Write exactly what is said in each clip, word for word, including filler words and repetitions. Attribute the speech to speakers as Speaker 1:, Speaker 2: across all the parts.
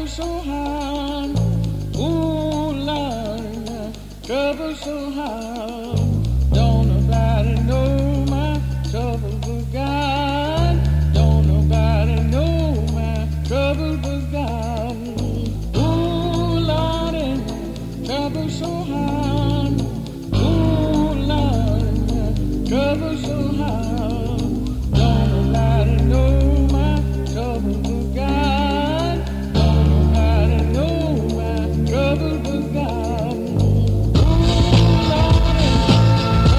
Speaker 1: trouble so hard. Ooh, Lord, trouble so hard. Don't nobody know my trouble but God. Don't nobody know my trouble but God. Ooh, Lord, trouble so hard. Ooh, Lord, trouble so hard. Don't nobody know my trouble but God. Don't nobody know my trouble but God. Ooh, Lord,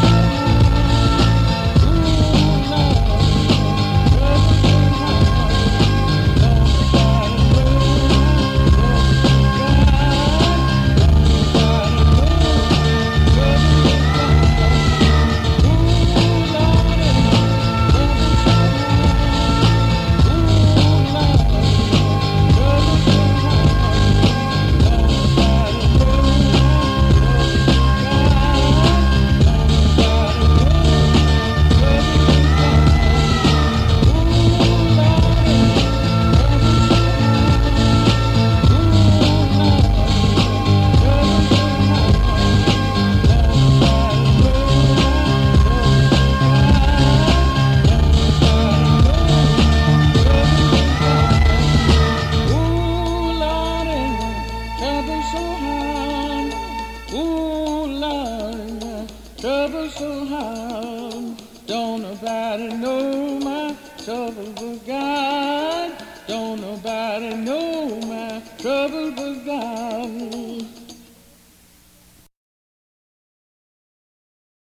Speaker 1: trouble so hard. Don't nobody know my trouble but God. Don't nobody know my trouble but God.